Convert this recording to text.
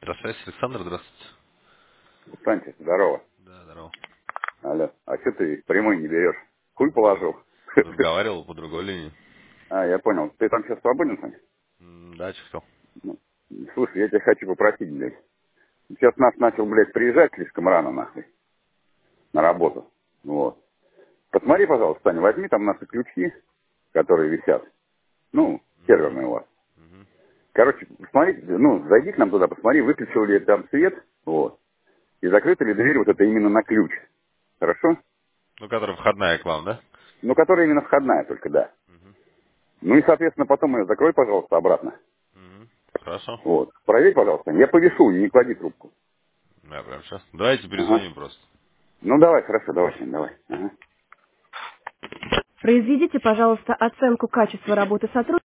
Электросвязь, Александр, здравствуйте. Санчес, здорово. Да, здорово. Алло. А что ты прямой не берешь? Хуй положил. Разговаривал по другой линии. А, я понял. Ты там сейчас свободен, Сань? Да, что? Ну, слушай, я тебя хочу попросить, блядь. Сейчас нас начал, блядь, приезжать слишком рано, нахуй, на работу. Вот. Посмотри, пожалуйста, Саня, возьми там наши ключи, которые висят. Ну, Угу. серверные у вас. Угу. Короче, посмотри, ну, зайди к нам туда, посмотри, выключил ли там свет, вот. И закрыта ли дверь вот это именно на ключ. Хорошо? Ну, которая входная к вам, да? Ну, которая именно входная только, да. Угу. Ну и, соответственно, потом ее закрой, пожалуйста, обратно. Угу. Хорошо. Вот. Проверь, пожалуйста. Я повешу, не клади трубку. Да, прям сейчас. Давайте Ага. перезвоним просто. Ну давай, хорошо, давай, Сань, давай. Ага. Произведите, пожалуйста, оценку качества работы сотрудника.